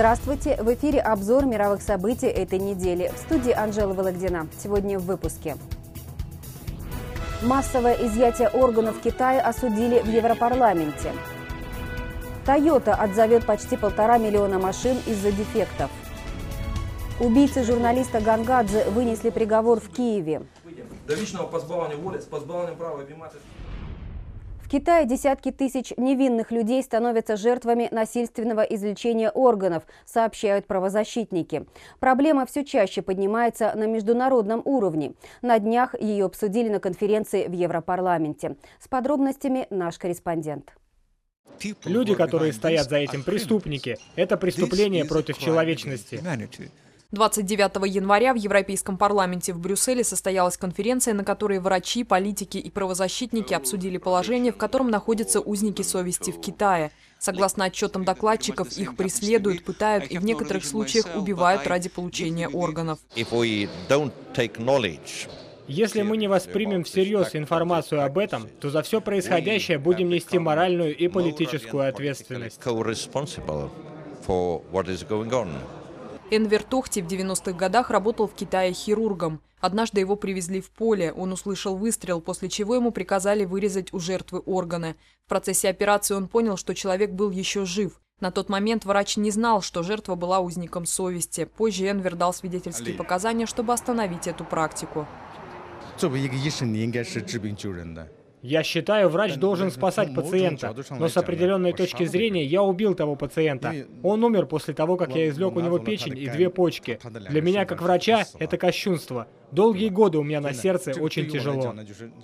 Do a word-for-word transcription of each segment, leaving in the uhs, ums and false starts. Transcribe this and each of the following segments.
Здравствуйте! В эфире обзор мировых событий этой недели. В студии Анжела Вологдина. Сегодня в выпуске. Массовое изъятие органов в Китае осудили в Европарламенте. Toyota отзовет почти полтора миллиона машин из-за дефектов. Убийцы журналиста Гангадзе вынесли приговор в Киеве. В Китае десятки тысяч невинных людей становятся жертвами насильственного извлечения органов, сообщают правозащитники. Проблема все чаще поднимается на международном уровне. На днях ее обсудили на конференции в Европарламенте. С подробностями наш корреспондент. Люди, которые стоят за этим, преступники. Это преступление против человечности. двадцать девятого января в Европейском парламенте в Брюсселе состоялась конференция, на которой врачи, политики и правозащитники обсудили положение, в котором находятся узники совести в Китае. Согласно отчетам докладчиков, их преследуют, пытают и в некоторых случаях убивают ради получения органов. Если мы не воспримем всерьез информацию об этом, то за все происходящее будем нести моральную и политическую ответственность. Энвер Тохти в девяностых годах работал в Китае хирургом. Однажды его привезли в поле, он услышал выстрел, после чего ему приказали вырезать у жертвы органы. В процессе операции он понял, что человек был еще жив. На тот момент врач не знал, что жертва была узником совести. Позже Энвер дал свидетельские показания, чтобы остановить эту практику. Я считаю, врач должен спасать пациента, но с определенной точки зрения я убил того пациента. Он умер после того, как я извлек у него печень и две почки. Для меня, как врача, это кощунство. Долгие годы у меня на сердце очень тяжело.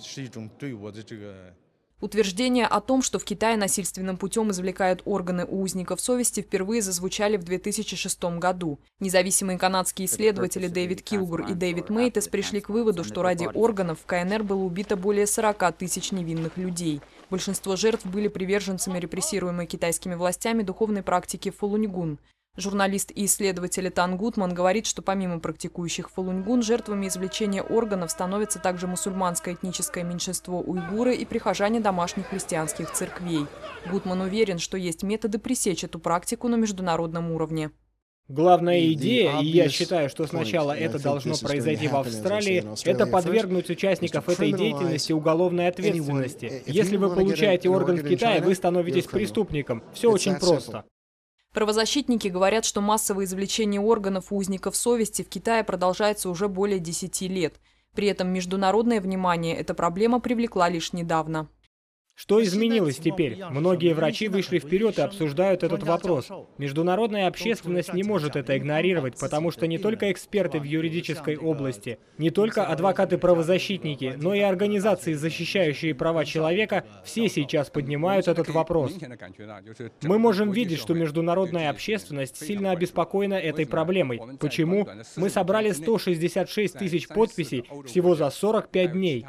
Утверждения о том, что в Китае насильственным путем извлекают органы у узников совести, впервые зазвучали в две тысячи шестом году. Независимые канадские исследователи Дэвид Килгур и Дэвид Мейтес пришли к выводу, что ради органов в КНР было убито более сорока тысяч невинных людей. Большинство жертв были приверженцами репрессируемой китайскими властями духовной практики фалуньгун. Журналист и исследователь Тан Гутман говорит, что помимо практикующих фалуньгун, жертвами извлечения органов становятся также мусульманское этническое меньшинство уйгуры и прихожане домашних христианских церквей. Гутман уверен, что есть методы пресечь эту практику на международном уровне. Главная идея, и я считаю, что сначала это должно произойти в Австралии, это подвергнуть участников этой деятельности уголовной ответственности. Если вы получаете орган в Китае, вы становитесь преступником. Все очень просто. Правозащитники говорят, что массовое извлечение органов у узников совести в Китае продолжается уже более десяти лет. При этом международное внимание эта проблема привлекла лишь недавно. Что изменилось теперь? Многие врачи вышли вперед и обсуждают этот вопрос. Международная общественность не может это игнорировать, потому что не только эксперты в юридической области, не только адвокаты-правозащитники, но и организации, защищающие права человека, все сейчас поднимают этот вопрос. Мы можем видеть, что международная общественность сильно обеспокоена этой проблемой. Почему? Мы собрали сто шестьдесят шесть тысяч подписей всего за сорок пять дней.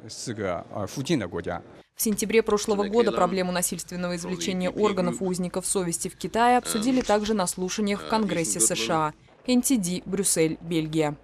В сентябре прошлого года проблему насильственного извлечения органов у узников совести в Китае обсудили также на слушаниях в Конгрессе США. эн ти ди, Брюссель, Бельгия.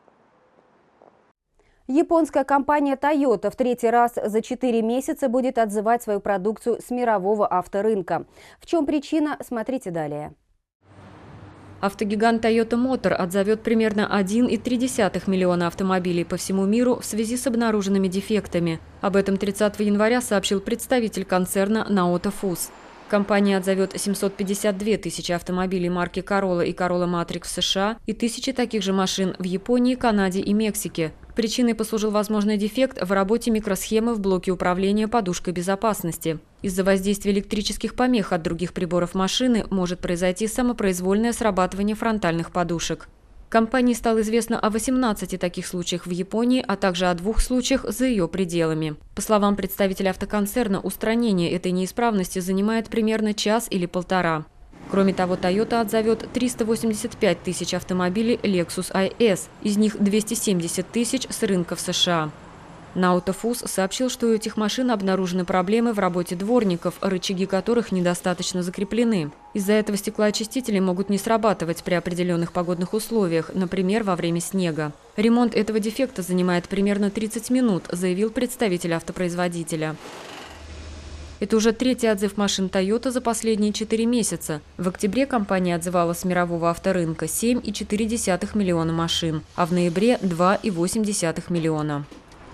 Японская компания Toyota в третий раз за четыре месяца будет отзывать свою продукцию с мирового авторынка. В чем причина, смотрите далее. Автогигант Toyota Motor отзовет примерно один и три десятых миллиона автомобилей по всему миру в связи с обнаруженными дефектами. Об этом тридцатого января сообщил представитель концерна Naoto Fus. Компания отзовет семьсот пятьдесят две тысячи автомобилей марки Corolla и Corolla Matrix в США и тысячи таких же машин в Японии, Канаде и Мексике. Причиной послужил возможный дефект в работе микросхемы в блоке управления подушкой безопасности. Из-за воздействия электрических помех от других приборов машины может произойти самопроизвольное срабатывание фронтальных подушек. Компании стало известно о восемнадцати таких случаях в Японии, а также о двух случаях за ее пределами. По словам представителя автоконцерна, устранение этой неисправности занимает примерно час или полтора. Кроме того, Toyota отзовет триста восемьдесят пять тысяч автомобилей Lexus ай эс, из них двести семьдесят тысяч с рынков США. Naoto Fus сообщил, что у этих машин обнаружены проблемы в работе дворников, рычаги которых недостаточно закреплены. Из-за этого стеклоочистители могут не срабатывать при определенных погодных условиях, например, во время снега. Ремонт этого дефекта занимает примерно тридцать минут, заявил представитель автопроизводителя. Это уже третий отзыв машин Toyota за последние четыре месяца. В октябре компания отзывала с мирового авторынка семь и четыре десятых миллиона машин, а в ноябре – два и восемь десятых миллиона.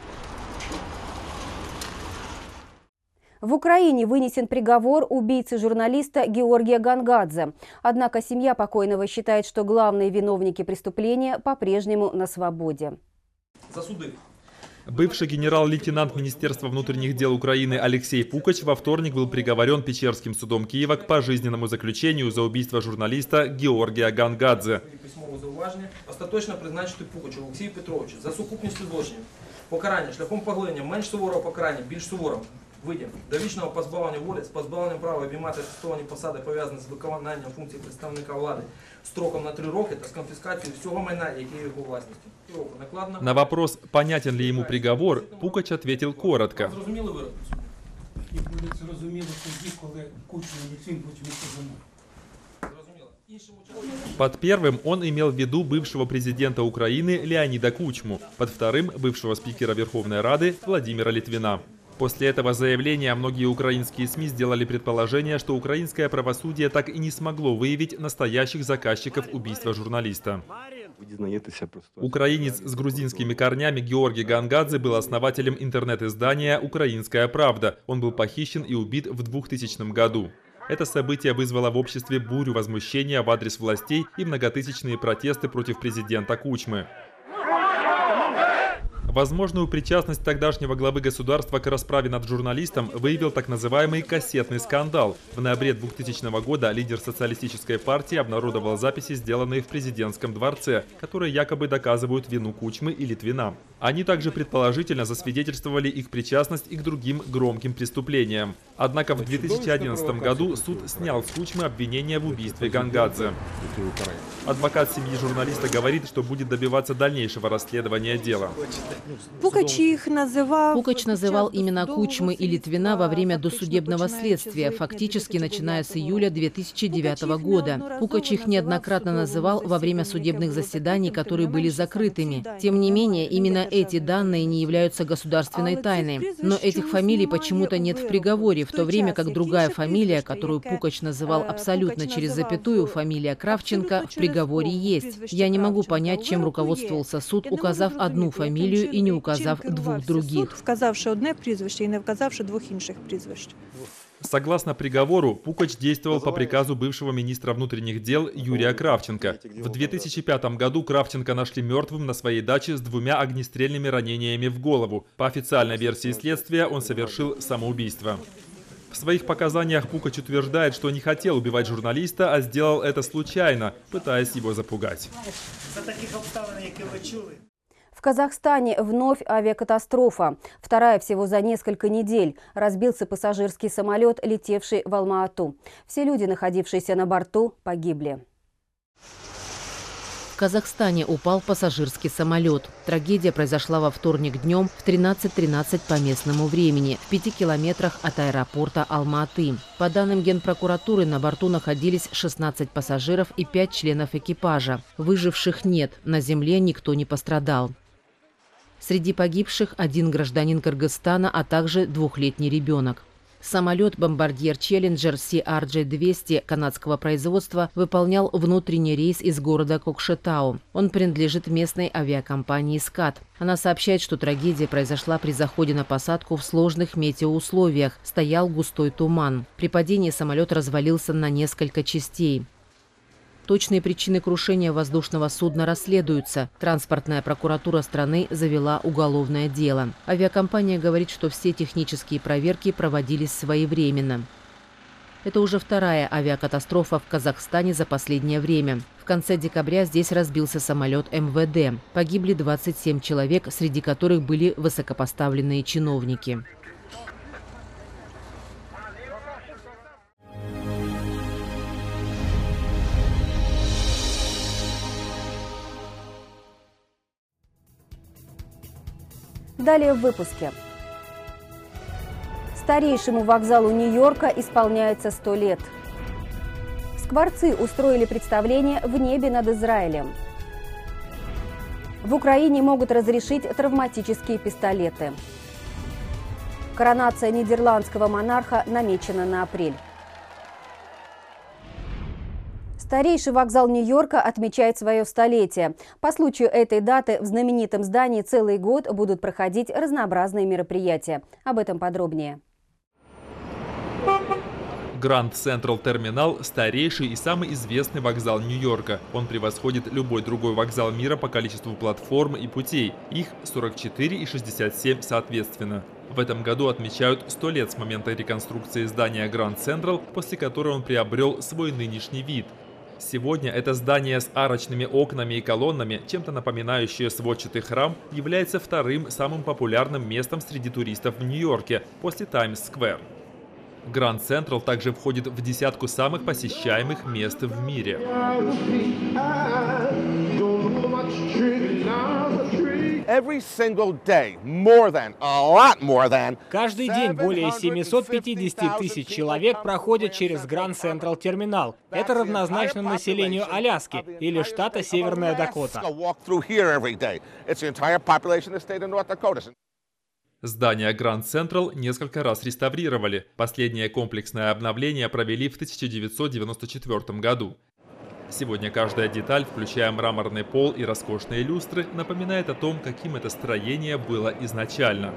В Украине вынесен приговор убийце журналиста Георгия Гангадзе. Однако семья покойного считает, что главные виновники преступления по-прежнему на свободе. За суды. Бывший генерал-лейтенант Министерства внутренних дел Украины Алексей Пукач во вторник был приговорен Печерским судом Киева к пожизненному заключению за убийство журналиста Георгия Гангадзе. Остаточно призначити Пукачу Олексію Петровичу за сукупністю злочинів. Покарання шляхом поглинення менш суворого покарання більш суворим видів довічного позбавлення волі з позбавленням права обіймати атестовані посади, пов'язані з виконанням функцій представника влади строком на три роки та з конфіскацією всього майна, яке є його власністю. На вопрос, понятен ли ему приговор, Пукач ответил коротко. Зрозуміли вирок? І буде зрозуміло тоді, коли Кучму і Літвін будуть відсуджені. Под первым он имел в виду бывшего президента Украины Леонида Кучму, под вторым – бывшего спикера Верховной Рады Владимира Литвина. После этого заявления многие украинские СМИ сделали предположение, что украинское правосудие так и не смогло выявить настоящих заказчиков убийства журналиста. Украинец с грузинскими корнями Георгий Гангадзе был основателем интернет-издания «Украинская правда». Он был похищен и убит в двухтысячном году. Это событие вызвало в обществе бурю возмущения в адрес властей и многотысячные протесты против президента Кучмы. Возможную причастность тогдашнего главы государства к расправе над журналистом выявил так называемый кассетный скандал. В ноябре двухтысячного года лидер социалистической партии обнародовал записи, сделанные в президентском дворце, которые якобы доказывают вину Кучмы и Литвина. Они также предположительно засвидетельствовали их причастность и к другим громким преступлениям. Однако в две тысячи одиннадцатом году суд снял с Кучмы обвинение в убийстве Гангадзе. Адвокат семьи журналиста говорит, что будет добиваться дальнейшего расследования дела. Пукач называл имена Кучмы и Литвина во время досудебного следствия, фактически начиная с июля две тысячи девятого года. Пукач их неоднократно называл во время судебных заседаний, которые были закрытыми. Тем не менее, именно эти данные не являются государственной тайной. Но этих фамилий почему-то нет в приговоре, в то время как другая фамилия, которую Пукач называл абсолютно через запятую, фамилия Кравченко, в приговоре есть. Я не могу понять, чем руководствовался суд, указав одну фамилию и не указав двух других. Сказавши одне прізвище і не вказавши двох інших прізвищ. Согласно приговору, Пукач действовал по приказу бывшего министра внутренних дел Юрия Кравченко. В две тысячи пятом году Кравченко нашли мертвым на своей даче с двумя огнестрельными ранениями в голову. По официальной версии следствия он совершил самоубийство. В своих показаниях Пукач утверждает, что не хотел убивать журналиста, а сделал это случайно, пытаясь его запугать. В Казахстане вновь авиакатастрофа. Вторая всего за несколько недель. Разбился пассажирский самолет, летевший в Алма-Ату. Все люди, находившиеся на борту, погибли. В Казахстане упал пассажирский самолет. Трагедия произошла во вторник днем в тринадцать тринадцать по местному времени, в пяти километрах от аэропорта Алма-Аты. По данным Генпрокуратуры, на борту находились шестнадцать пассажиров и пять членов экипажа. Выживших нет, на земле никто не пострадал. Среди погибших один гражданин Кыргызстана, а также двухлетний ребенок. Самолет-бомбардьер «Челленджер» Си Ар Джей двести канадского производства выполнял внутренний рейс из города Кокшетау. Он принадлежит местной авиакомпании «Скат». Она сообщает, что трагедия произошла при заходе на посадку в сложных метеоусловиях. Стоял густой туман. При падении самолет развалился на несколько частей. Точные причины крушения воздушного судна расследуются. Транспортная прокуратура страны завела уголовное дело. Авиакомпания говорит, что все технические проверки проводились своевременно. Это уже вторая авиакатастрофа в Казахстане за последнее время. В конце декабря здесь разбился самолет Эм Вэ Дэ. Погибли двадцать семь человек, среди которых были высокопоставленные чиновники. Далее в выпуске. Старейшему вокзалу Нью-Йорка исполняется сто лет. Скворцы устроили представление в небе над Израилем. В Украине могут разрешить травматические пистолеты. Коронация нидерландского монарха намечена на апрель. Старейший вокзал Нью-Йорка отмечает свое столетие. По случаю этой даты в знаменитом здании целый год будут проходить разнообразные мероприятия. Об этом подробнее. Grand Central Terminal – старейший и самый известный вокзал Нью-Йорка. Он превосходит любой другой вокзал мира по количеству платформ и путей. Их сорок четыре и шестьдесят семь соответственно. В этом году отмечают сто лет с момента реконструкции здания Grand Central, после которой он приобрел свой нынешний вид. Сегодня это здание с арочными окнами и колоннами, чем-то напоминающее сводчатый храм, является вторым самым популярным местом среди туристов в Нью-Йорке после Таймс-сквер. Grand Central также входит в десятку самых посещаемых мест в мире. Каждый день более семисот пятидесяти тысяч человек проходят через Grand Central терминал. Это равнозначно населению Аляски или штата Северная Дакота. Здание Grand Central несколько раз реставрировали. Последнее комплексное обновление провели в тысяча девятьсот девяносто четвёртом году. Сегодня каждая деталь, включая мраморный пол и роскошные люстры, напоминает о том, каким это строение было изначально.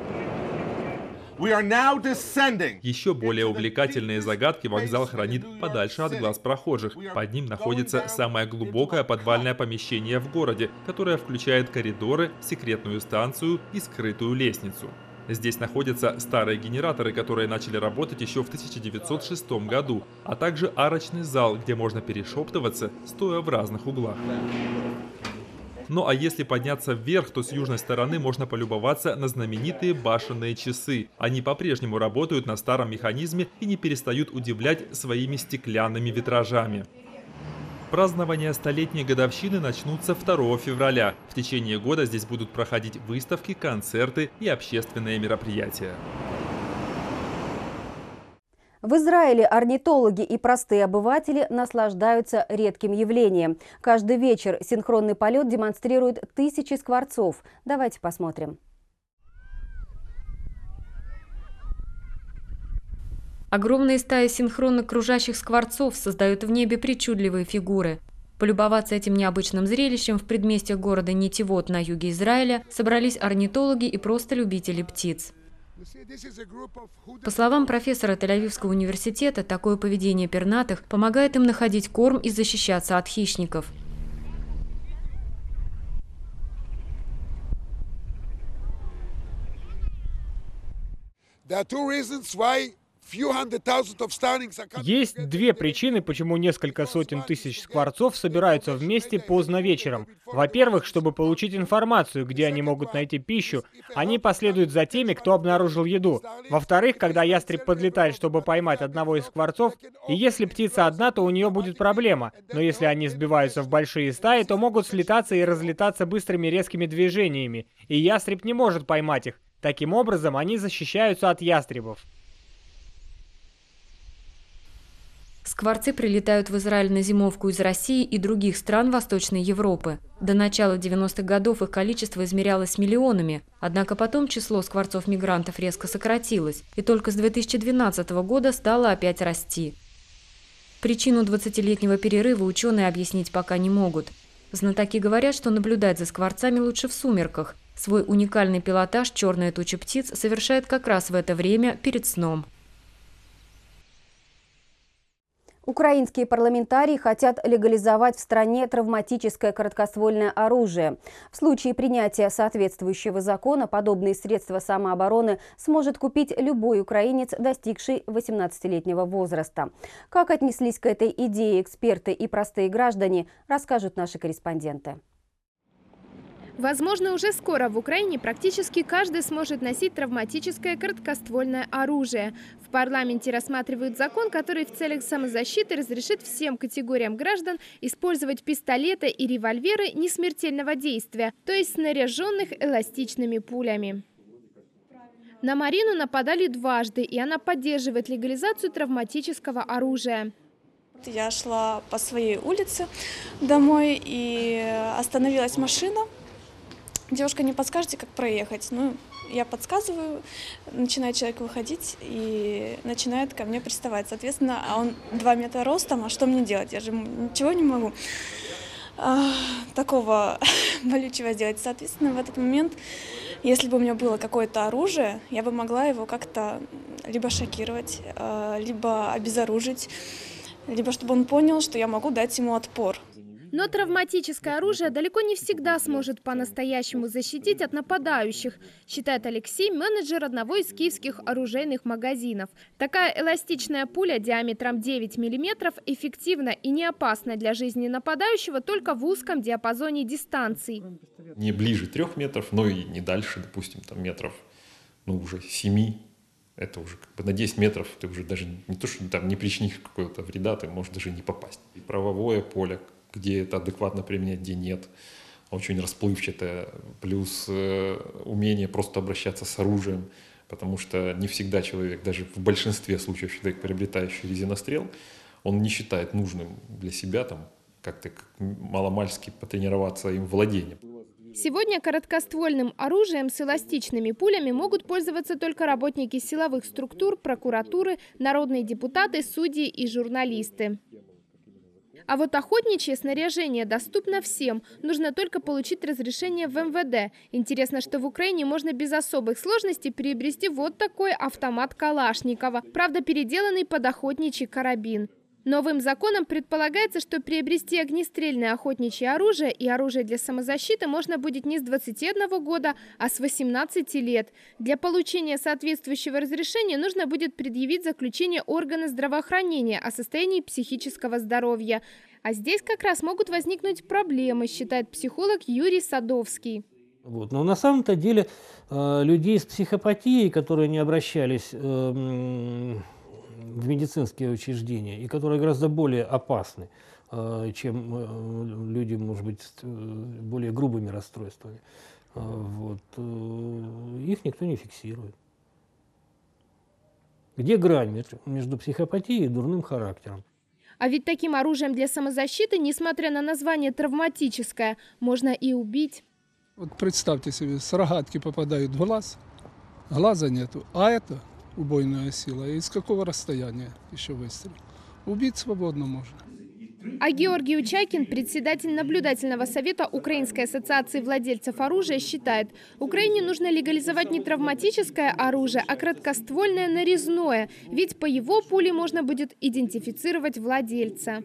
Еще более увлекательные загадки вокзал хранит подальше от глаз прохожих. Под ним находится самое глубокое подвальное помещение в городе, которое включает коридоры, секретную станцию и скрытую лестницу. Здесь находятся старые генераторы, которые начали работать еще в тысяча девятьсот шестом году, а также арочный зал, где можно перешептываться, стоя в разных углах. Ну а если подняться вверх, то с южной стороны можно полюбоваться на знаменитые башенные часы. Они по-прежнему работают на старом механизме и не перестают удивлять своими стеклянными витражами. Празднования столетней годовщины начнутся второго февраля. В течение года здесь будут проходить выставки, концерты и общественные мероприятия. В Израиле орнитологи и простые обыватели наслаждаются редким явлением. Каждый вечер синхронный полет демонстрирует тысячи скворцов. Давайте посмотрим. Огромные стаи синхронно кружащих скворцов создают в небе причудливые фигуры. Полюбоваться этим необычным зрелищем в предместьях города Нетивот на юге Израиля собрались орнитологи и просто любители птиц. По словам профессора Тель-Авивского университета, такое поведение пернатых помогает им находить корм и защищаться от хищников. Есть две причины, почему несколько сотен тысяч скворцов собираются вместе поздно вечером. Во-первых, чтобы получить информацию, где они могут найти пищу, они последуют за теми, кто обнаружил еду. Во-вторых, когда ястреб подлетает, чтобы поймать одного из скворцов, и если птица одна, то у нее будет проблема. Но если они сбиваются в большие стаи, то могут слетаться и разлетаться быстрыми резкими движениями, и ястреб не может поймать их. Таким образом, они защищаются от ястребов. Скворцы прилетают в Израиль на зимовку из России и других стран Восточной Европы. До начала девяностых годов их количество измерялось миллионами, однако потом число скворцов-мигрантов резко сократилось, и только с две тысячи двенадцатого года стало опять расти. Причину двадцатилетнего перерыва ученые объяснить пока не могут. Знатоки говорят, что наблюдать за скворцами лучше в сумерках. Свой уникальный пилотаж черная туча птиц совершает как раз в это время перед сном. Украинские парламентарии хотят легализовать в стране травматическое короткоствольное оружие. В случае принятия соответствующего закона подобные средства самообороны сможет купить любой украинец, достигший восемнадцатилетнего возраста. Как отнеслись к этой идее эксперты и простые граждане, расскажут наши корреспонденты. Возможно, уже скоро в Украине практически каждый сможет носить травматическое короткоствольное оружие. В парламенте рассматривают закон, который в целях самозащиты разрешит всем категориям граждан использовать пистолеты и револьверы несмертельного действия, то есть снаряженных эластичными пулями. На Марину нападали дважды, и она поддерживает легализацию травматического оружия. Я шла по своей улице домой, и остановилась машина. Девушка, не подскажете, как проехать? Ну, я подсказываю, начинает человек выходить и начинает ко мне приставать. Соответственно, а он два метра ростом, а что мне делать? Я же ничего не могу а, такого болючего сделать. Соответственно, в этот момент, если бы у меня было какое-то оружие, я бы могла его как-то либо шокировать, либо обезоружить, либо чтобы он понял, что я могу дать ему отпор. Но травматическое оружие далеко не всегда сможет по-настоящему защитить от нападающих, считает Алексей, менеджер одного из киевских оружейных магазинов. Такая эластичная пуля диаметром девять миллиметров эффективна и не опасна для жизни нападающего только в узком диапазоне дистанций. Не ближе трех метров, но и не дальше, допустим, там метров, ну уже семи. Это уже как бы на десять метров ты уже даже не то, что там не причинишь какого-то вреда, ты можешь даже не попасть. И правовое поле, где это адекватно применять, где нет, очень расплывчатое, плюс э, умение просто обращаться с оружием, потому что не всегда человек, даже в большинстве случаев человек, приобретающий резинострел, он не считает нужным для себя там как-то маломальски потренироваться им владением. Сегодня короткоствольным оружием с эластичными пулями могут пользоваться только работники силовых структур, прокуратуры, народные депутаты, судьи и журналисты. А вот охотничье снаряжение доступно всем. Нужно только получить разрешение в эм вэ дэ. Интересно, что в Украине можно без особых сложностей приобрести вот такой автомат Калашникова. Правда, переделанный под охотничий карабин. Новым законом предполагается, что приобрести огнестрельное охотничье оружие и оружие для самозащиты можно будет не с двадцати одного года, а с восемнадцати лет. Для получения соответствующего разрешения нужно будет предъявить заключение органа здравоохранения о состоянии психического здоровья. А здесь как раз могут возникнуть проблемы, считает психолог Юрий Садовский. Вот. Но на самом-то деле э, людей с психопатией, которые не обращались э, в медицинские учреждения и которые гораздо более опасны, чем люди, может быть, с более грубыми расстройствами. Вот. Их никто не фиксирует. Где грань между психопатией и дурным характером? А ведь таким оружием для самозащиты, несмотря на название травматическое, можно и убить. Вот представьте себе, с рогатки попадают в глаз, глаза нету, а это убойная сила. И с какого расстояния еще выстрел? Убить свободно можно. А Георгий Учайкин, председатель наблюдательного совета Украинской ассоциации владельцев оружия, считает, Украине нужно легализовать не травматическое оружие, а краткоствольное нарезное, ведь по его пуле можно будет идентифицировать владельца.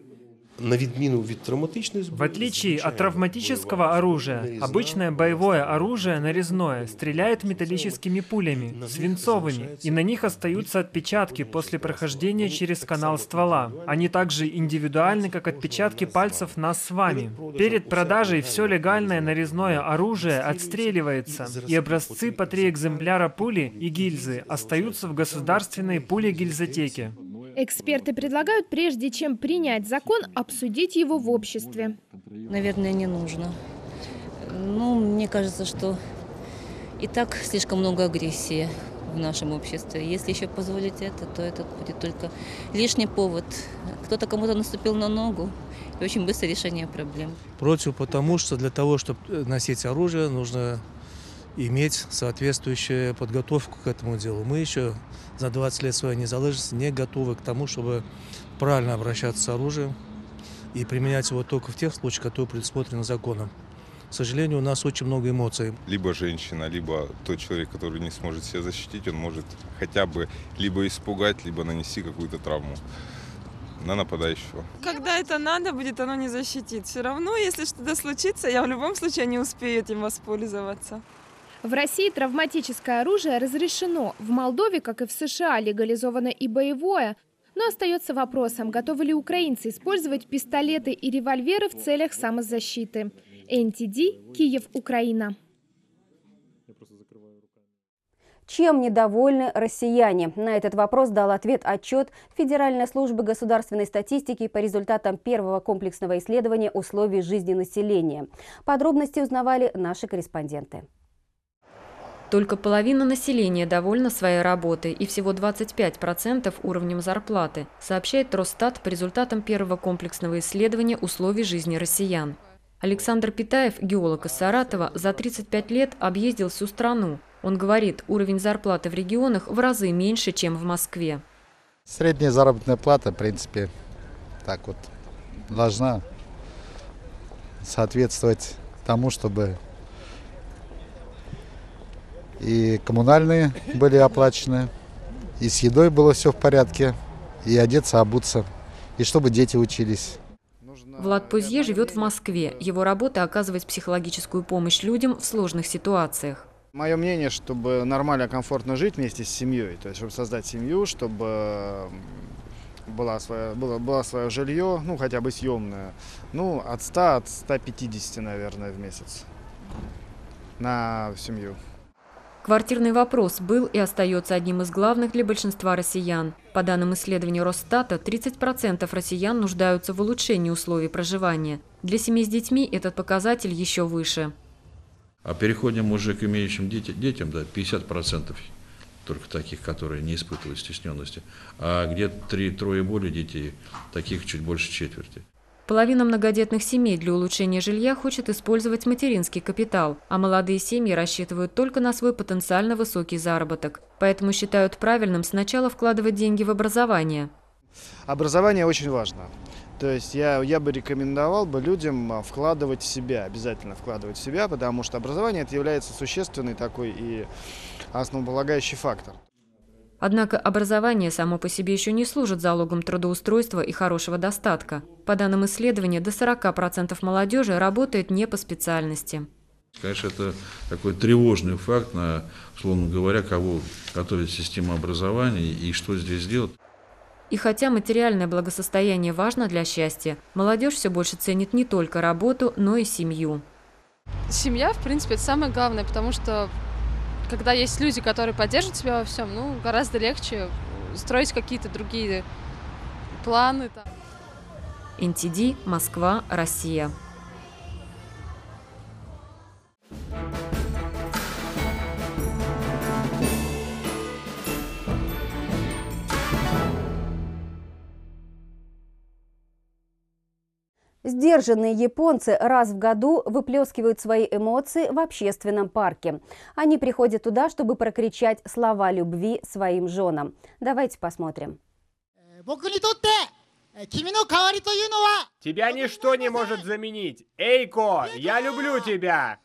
В отличие от травматического оружия, обычное боевое оружие нарезное стреляет металлическими пулями, свинцовыми, и на них остаются отпечатки после прохождения через канал ствола. Они также индивидуальны, как отпечатки пальцев нас с вами. Перед продажей все легальное нарезное оружие отстреливается, и образцы по три экземпляра пули и гильзы остаются в государственной пулегильзотеке. Эксперты предлагают, прежде чем принять закон, обсудить его в обществе. Наверное, не нужно. Ну, мне кажется, что и так слишком много агрессии в нашем обществе. Если еще позволить это, то это будет только лишний повод. Кто-то кому-то наступил на ногу, и очень быстрое решение проблем. Против, потому что для того, чтобы носить оружие, нужно иметь соответствующую подготовку к этому делу. Мы еще за двадцать лет своей независимости не готовы к тому, чтобы правильно обращаться с оружием и применять его только в тех случаях, которые предусмотрены законом. К сожалению, у нас очень много эмоций. Либо женщина, либо тот человек, который не сможет себя защитить, он может хотя бы либо испугать, либо нанести какую-то травму на нападающего. Когда это надо будет, оно не защитит. Все равно, если что-то случится, я в любом случае не успею этим воспользоваться. В России травматическое оружие разрешено. В Молдове, как и в США, легализовано и боевое. Но остается вопросом, готовы ли украинцы использовать пистолеты и револьверы в целях самозащиты. эн ти ди, Киев, Украина. Чем недовольны россияне? На этот вопрос дал ответ отчет Федеральной службы государственной статистики по результатам первого комплексного исследования условий жизни населения. Подробности узнавали наши корреспонденты. Только половина населения довольна своей работой и всего двадцать пять процентов уровнем зарплаты, сообщает Росстат по результатам первого комплексного исследования условий жизни россиян. Александр Питаев, геолог из Саратова, за тридцать пять лет объездил всю страну. Он говорит, уровень зарплаты в регионах в разы меньше, чем в Москве. Средняя заработная плата, в принципе, так вот, должна соответствовать тому, чтобы и коммунальные были оплачены, и с едой было все в порядке, и одеться, обуться, и чтобы дети учились. Влад Пузье живет в Москве. Его работа – оказывать психологическую помощь людям в сложных ситуациях. Мое мнение, чтобы нормально, комфортно жить вместе с семьей, то есть чтобы создать семью, чтобы была своя, было, было свое жилье, ну хотя бы съемное, ну от ста, от ста пятидесяти, наверное, в месяц на семью. Квартирный вопрос был и остается одним из главных для большинства россиян. По данным исследования Росстата, тридцать процентов россиян нуждаются в улучшении условий проживания. Для семей с детьми этот показатель еще выше. А переходим уже к имеющим дети, детям, да, пятьдесят процентов только таких, которые не испытывают стесненности. А где три-трое более детей, таких чуть больше четверти. Половина многодетных семей для улучшения жилья хочет использовать материнский капитал, а молодые семьи рассчитывают только на свой потенциально высокий заработок. Поэтому считают правильным сначала вкладывать деньги в образование. Образование очень важно. То есть я, я бы рекомендовал бы людям вкладывать в себя, обязательно вкладывать в себя, потому что образование это является существенный такой и основополагающий фактор. Однако образование само по себе еще не служит залогом трудоустройства и хорошего достатка. По данным исследования, до сорока процентов молодежи работает не по специальности. Конечно, это такой тревожный факт, на, условно говоря, кого готовит система образования и что здесь делать. И хотя материальное благосостояние важно для счастья, молодежь все больше ценит не только работу, но и семью. Семья, в принципе, это самое главное, потому что когда есть люди, которые поддерживают тебя во всем, ну, гораздо легче строить какие-то другие планы. эн ти ди, Москва, Россия. Сдержанные японцы раз в году выплескивают свои эмоции в общественном парке. Они приходят туда, чтобы прокричать слова любви своим женам. Давайте посмотрим. Тебя ничто не может заменить. Эйко, я люблю тебя.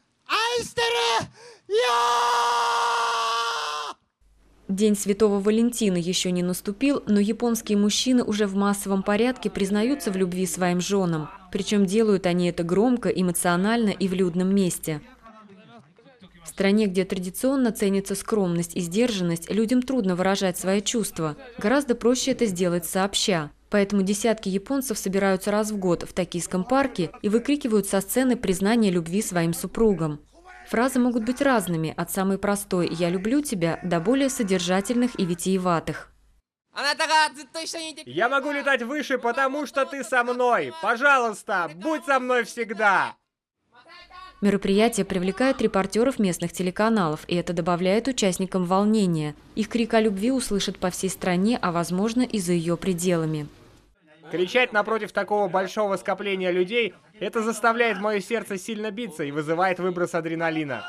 День Святого Валентина еще не наступил, но японские мужчины уже в массовом порядке признаются в любви своим женам. Причем делают они это громко, эмоционально и в людном месте. В стране, где традиционно ценится скромность и сдержанность, людям трудно выражать свои чувства. Гораздо проще это сделать сообща. Поэтому десятки японцев собираются раз в год в Токийском парке и выкрикивают со сцены признание любви своим супругам. Фразы могут быть разными, от самой простой «я люблю тебя» до более содержательных и витиеватых. Я могу летать выше, потому что ты со мной. Пожалуйста, будь со мной всегда. Мероприятие привлекает репортеров местных телеканалов, и это добавляет участникам волнения. Их крик о любви услышат по всей стране, а возможно и за ее пределами. Кричать напротив такого большого скопления людей – это заставляет мое сердце сильно биться и вызывает выброс адреналина.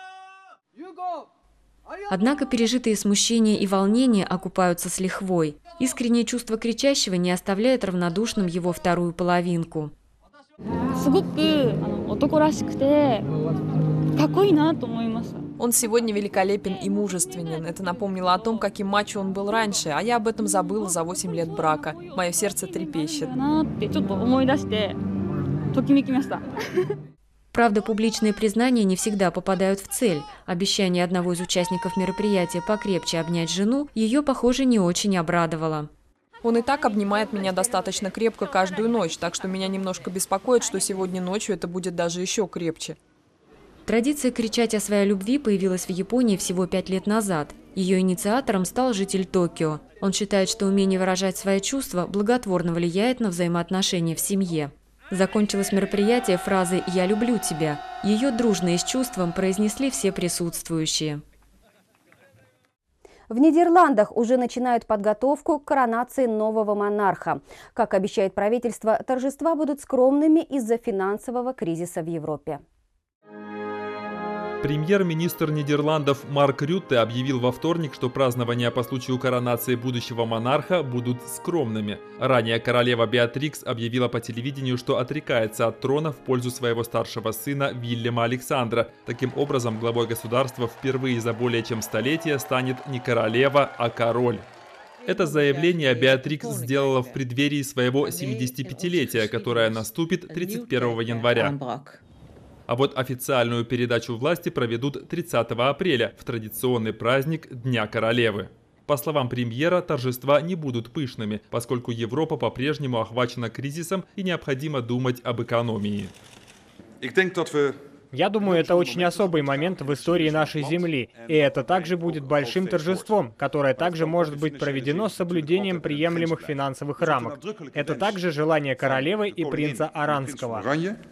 Однако пережитые смущения и волнения окупаются с лихвой. Искреннее чувство кричащего не оставляет равнодушным его вторую половинку. Он сегодня великолепен и мужественен. Это напомнило о том, каким мачо он был раньше, а я об этом забыла за восемь лет брака. Мое сердце трепещет. Правда, публичные признания не всегда попадают в цель. Обещание одного из участников мероприятия покрепче обнять жену ее, похоже, не очень обрадовало. Он и так обнимает меня достаточно крепко каждую ночь, так что меня немножко беспокоит, что сегодня ночью это будет даже еще крепче. Традиция кричать о своей любви появилась в Японии всего пять лет назад. Ее инициатором стал житель Токио. Он считает, что умение выражать свои чувства благотворно влияет на взаимоотношения в семье. Закончилось мероприятие фразой «Я люблю тебя». Ее дружно и с чувством произнесли все присутствующие. В Нидерландах уже начинают подготовку к коронации нового монарха. Как обещает правительство, торжества будут скромными из-за финансового кризиса в Европе. Премьер-министр Нидерландов Марк Рютте объявил во вторник, что празднования по случаю коронации будущего монарха будут скромными. Ранее королева Беатрикс объявила по телевидению, что отрекается от трона в пользу своего старшего сына Вильяма Александра. Таким образом, главой государства впервые за более чем столетие станет не королева, а король. Это заявление Беатрикс сделала в преддверии своего семидесятипятилетия, которое наступит тридцать первого января. А вот официальную передачу власти проведут тридцатого апреля, в традиционный праздник Дня Королевы. По словам премьера, торжества не будут пышными, поскольку Европа по-прежнему охвачена кризисом и необходимо думать об экономии. Я думаю, это очень особый момент в истории нашей Земли, и это также будет большим торжеством, которое также может быть проведено с соблюдением приемлемых финансовых рамок. Это также желание королевы и принца Оранского.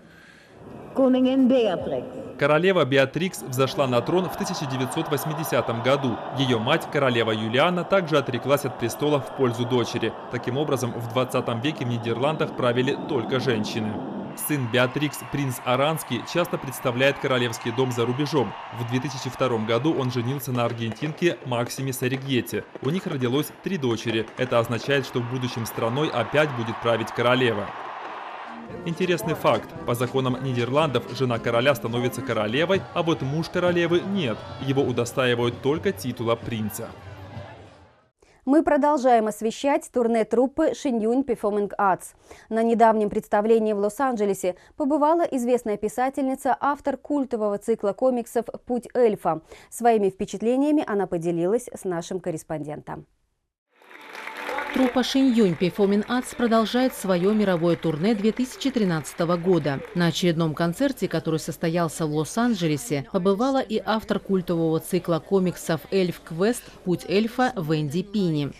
Королева Беатрикс взошла на трон в тысяча девятьсот восьмидесятом году. Ее мать, королева Юлиана, также отреклась от престола в пользу дочери. Таким образом, в двадцатом веке в Нидерландах правили только женщины. Сын Беатрикс, принц Оранский, часто представляет королевский дом за рубежом. В две тысячи втором году он женился на аргентинке Максиме Сорригьетти. У них родилось три дочери. Это означает, что в будущем страной опять будет править королева. Интересный факт. По законам Нидерландов жена короля становится королевой, а вот муж королевы нет. Его удостаивают только титула принца. Мы продолжаем освещать турне труппы Shenyun Performing Arts. На недавнем представлении в Лос-Анджелесе побывала известная писательница, автор культового цикла комиксов «Путь эльфа». Своими впечатлениями она поделилась с нашим корреспондентом. Труппа Shenyun Performing Arts продолжает свое мировое турне две тысячи тринадцатого года. На очередном концерте, который состоялся в Лос-Анджелесе, побывала и автор культового цикла комиксов «Эльф Квест. Путь эльфа» Венди Пини.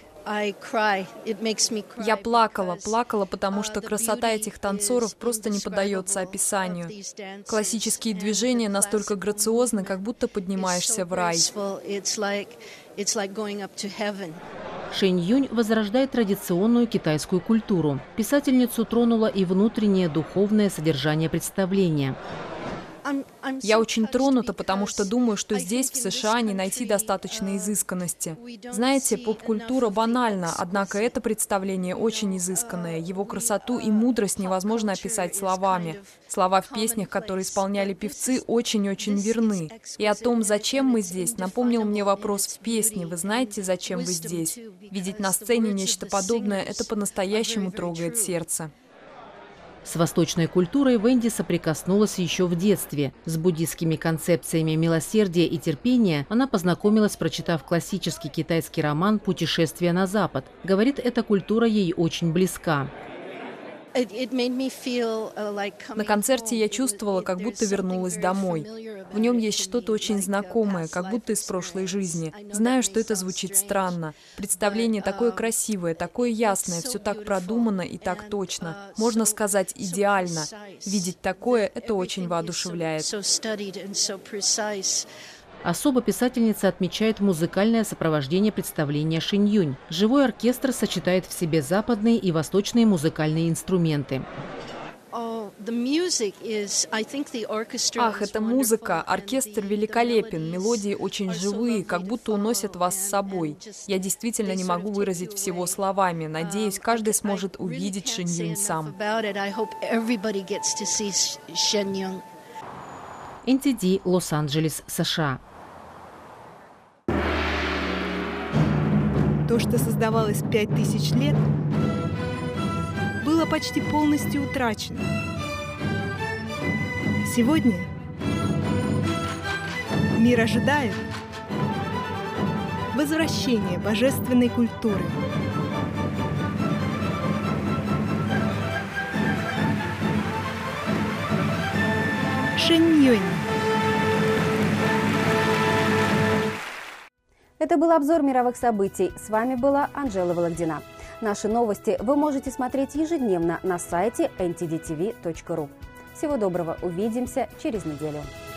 Я плакала, плакала, потому что красота этих танцоров просто не поддается описанию. Классические движения настолько грациозны, как будто поднимаешься в рай. Shenyun возрождает традиционную китайскую культуру. Писательницу тронуло и внутреннее духовное содержание представления. Я очень тронута, потому что думаю, что здесь, в США, не найти достаточно изысканности. Знаете, поп-культура банальна, однако это представление очень изысканное. Его красоту и мудрость невозможно описать словами. Слова в песнях, которые исполняли певцы, очень-очень верны. И о том, зачем мы здесь, напомнил мне вопрос в песне «Вы знаете, зачем вы здесь?». Видеть на сцене нечто подобное – это по-настоящему трогает сердце. С восточной культурой Венди соприкоснулась еще в детстве. С буддистскими концепциями милосердия и терпения она познакомилась, прочитав классический китайский роман «Путешествие на Запад». Говорит, эта культура ей очень близка. На концерте я чувствовала, как будто вернулась домой. В нем есть что-то очень знакомое, как будто из прошлой жизни. Знаю, что это звучит странно. Представление такое красивое, такое ясное, все так продумано и так точно. Можно сказать, идеально. Видеть такое – это очень воодушевляет. Особо писательница отмечает музыкальное сопровождение представления Shenyun. Живой оркестр сочетает в себе западные и восточные музыкальные инструменты. Ах, это музыка. Оркестр великолепен, мелодии очень живые, как будто уносят вас с собой. Я действительно не могу выразить всего словами. Надеюсь, каждый сможет увидеть Shenyun сам. эн ти ди, Лос-Анджелес, США. То, что создавалось пять тысяч лет, было почти полностью утрачено. Сегодня мир ожидает возвращения божественной культуры. Shenyun. Это был обзор мировых событий. С вами была Анжела Вологдина. Наши новости вы можете смотреть ежедневно на сайте эн ти ди ти ви точка ру. Всего доброго, увидимся через неделю.